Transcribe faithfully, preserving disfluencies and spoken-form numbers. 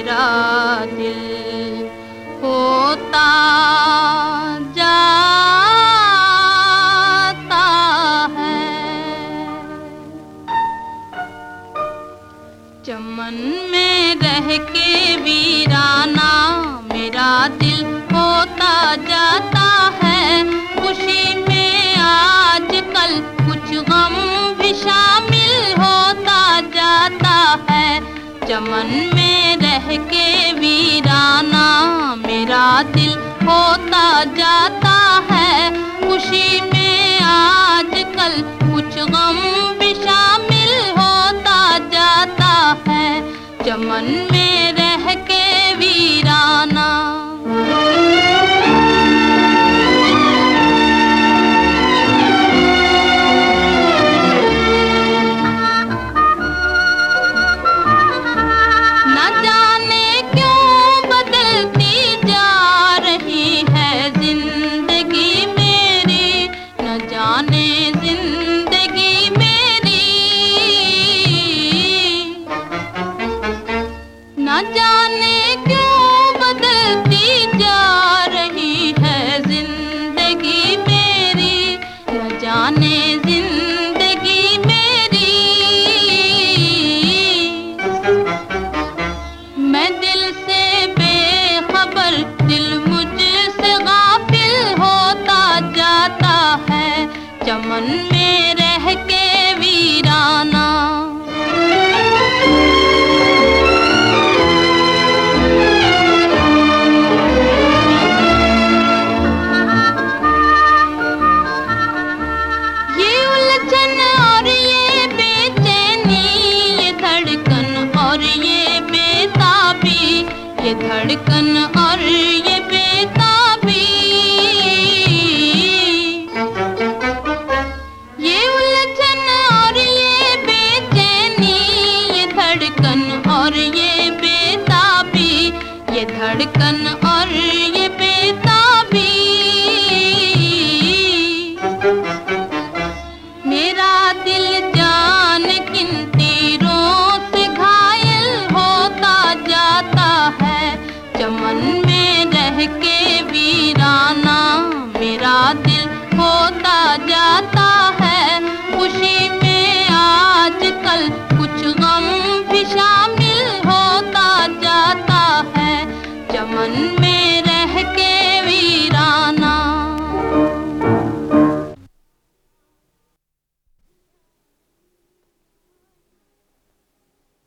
मेरा दिल होता जाता है। चमन में रह के वीराना मेरा दिल होता जाता है। खुशी में आजकल कुछ गम भी शामिल होता जाता है। चमन में रह के वीराना मेरा दिल होता जाता है। खुशी में आजकल कुछ गम भी शामिल होता जाता है। चमन में रह के वीराना। न जाने क्यों बदलती जा रही है जिंदगी मेरी, न जाने जिंदगी मेरी। मैं दिल से बेखबर, दिल मुझसे गाफिल होता जाता है। चमन में रह के वीराना। ये धड़कन और ये बेताबी, ये उलझन और ये बेचैनी, ये धड़कन और ये बेताबी, ये धड़कन और ये बेताबी। मेरा दिल जान किन तीरों से घायल होता जाता है। चमन में रह के वीराना मेरा दिल होता जाता है। खुशी में आजकल कुछ गम भी शामिल होता जाता है। चमन